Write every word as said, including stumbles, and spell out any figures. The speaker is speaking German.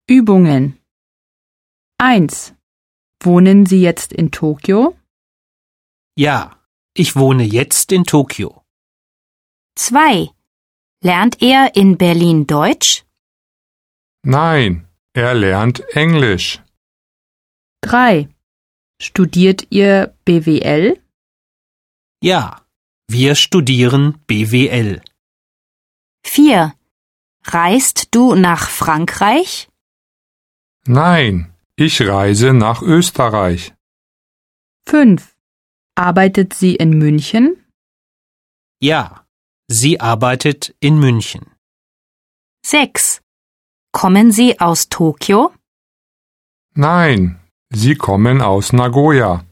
Übungen. eins. Wohnen Sie jetzt in Tokio? Ja, ich wohne jetzt in Tokio. zwei. Lernt er in Berlin Deutsch? Nein, er lernt Englisch. drei. Studiert ihr B W L? Ja, wir studieren B W L. vier. Reist du nach Frankreich? Nein, ich reise nach Österreich. fünf. Arbeitet sie in München? Ja, sie arbeitet in München. sechs. Kommen Sie aus Tokio? Nein, sie kommen aus Nagoya.